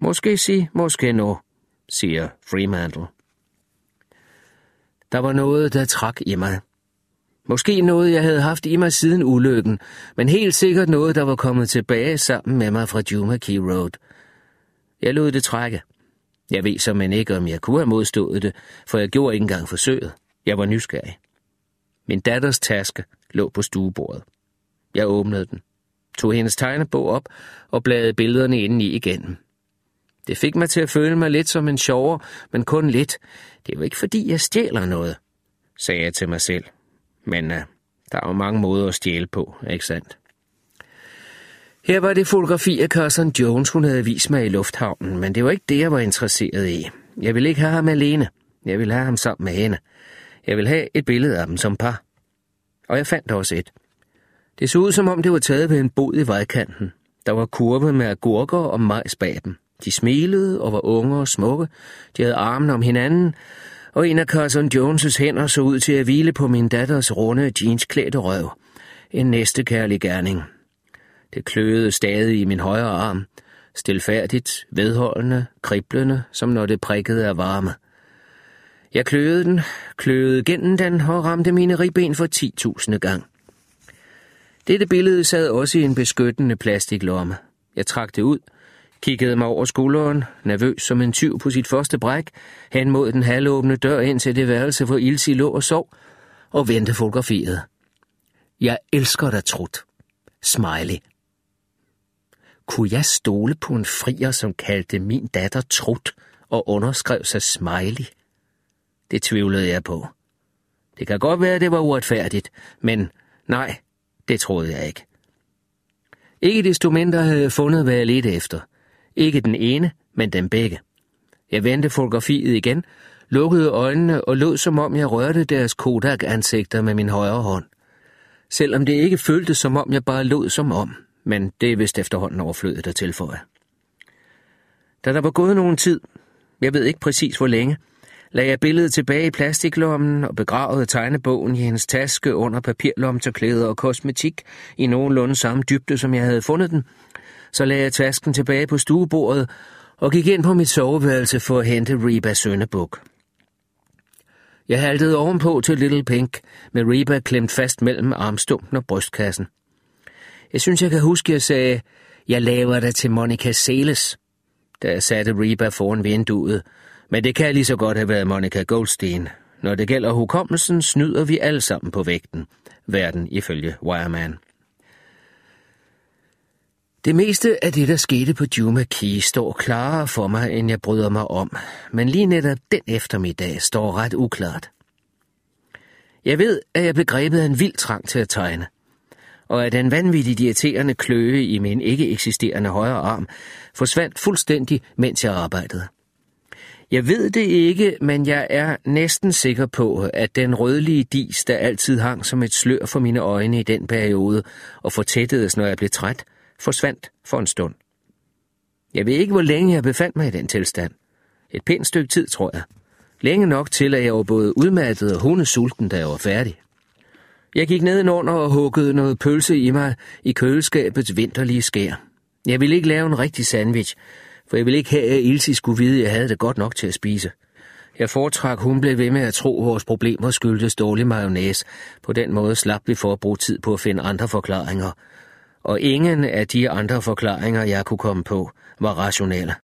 Måske si, måske no, siger Fremantle. Der var noget, der trak i mig. Måske noget, jeg havde haft i mig siden ulykken, men helt sikkert noget, der var kommet tilbage sammen med mig fra Juma Key Road. Jeg lod det trække. Jeg ved såmænd ikke, om jeg kunne have modstået det, for jeg gjorde ikke engang forsøget. Jeg var nysgerrig. Min datters taske lå på stuebordet. Jeg åbnede den, tog hendes tegnebog op og bladede billederne indeni igen. Det fik mig til at føle mig lidt som en sjovere, men kun lidt. Det er jo ikke fordi, jeg stjæler noget, sagde jeg til mig selv. Men der er jo mange måder at stjæle på, ikke sandt? Her var det fotografi af Carson Jones, hun havde vist mig i lufthavnen, men det var ikke det, jeg var interesseret i. Jeg ville ikke have ham alene. Jeg ville have ham sammen med hende. Jeg ville have et billede af dem som par. Og jeg fandt også et. Det så ud, som om det var taget ved en bod i vejkanten. Der var kurve med agurker og majs bag dem. De smilede og var unge og smukke. De havde armene om hinanden, og en af Carson Jones' hænder så ud til at hvile på min datters runde jeansklædte røv. En næstekærlig gerning. Det kløede stadig i min højre arm. Stilfærdigt, vedholdende, kriblende, som når det prikkede af varme. Jeg kløede gennem den og ramte mine ribben for 10.000 gang. Dette billede sad også i en beskyttende plastiklomme. Jeg trak det ud, kiggede mig over skulderen, nervøs som en tyv på sit første bræk, hen mod den halvåbne dør ind til det værelse, hvor Ilse lå og sov, og vendte fotografiet. Jeg elsker dig, Trut. Smiley. Kunne jeg stole på en frier, som kaldte min datter Trut og underskrev sig Smiley? Det tvivlede jeg på. Det kan godt være, at det var uretfærdigt, men nej, det troede jeg ikke. Ikke desto mindre havde jeg fundet, hvad jeg ledte efter. Ikke den ene, men den begge. Jeg vendte fotografiet igen, lukkede øjnene og lod som om jeg rørte deres Kodak-ansigter med min højre hånd. Selvom det ikke føltes som om jeg bare lod som om, men det er vist efterhånden overflødigt at tilføje. Da der var gået nogen tid, jeg ved ikke præcis hvor længe, lagde jeg billedet tilbage i plastiklommen og begravede tegnebogen i hendes taske under papirlommetørklæder og kosmetik i nogenlunde samme dybde, som jeg havde fundet den. Så lagde jeg tasken tilbage på stuebordet og gik ind på mit soveværelse for at hente Rebas sønnebuk. Jeg haltede ovenpå til Little Pink med Reba klemt fast mellem armstumpen og brystkassen. Jeg synes, jeg kan huske, at jeg sagde, jeg laver det til Monica Seles, da jeg satte Reba foran vinduet. Men det kan lige så godt have været Monica Goldstein. Når det gælder hukommelsen, snyder vi alle sammen på vægten. Verden ifølge Wireman. Det meste af det, der skete på Juma Key, står klarere for mig, end jeg bryder mig om. Men lige netop den eftermiddag står ret uklart. Jeg ved, at jeg blev grebet af en vild trang til at tegne. Og at den vanvittigt irriterende kløe i min ikke eksisterende højre arm forsvandt fuldstændig, mens jeg arbejdede. Jeg ved det ikke, men jeg er næsten sikker på, at den rødlige dis, der altid hang som et slør for mine øjne i den periode og fortættedes, når jeg blev træt, forsvandt for en stund. Jeg ved ikke, hvor længe jeg befandt mig i den tilstand. Et pænt stykke tid, tror jeg. Længe nok til, at jeg var både udmattet og hundesulten, da jeg var færdig. Jeg gik nedenunder og huggede noget pølse i mig i køleskabets vinterlige skær. Jeg ville ikke lave en rigtig sandwich, for jeg ville ikke have, at Ilse skulle vide, at jeg havde det godt nok til at spise. Jeg foretrak, hun blev ved med at tro, at vores problemer skyldtes dårlig mayonnaise. På den måde slap vi for at bruge tid på at finde andre forklaringer. Og ingen af de andre forklaringer, jeg kunne komme på, var rationelle.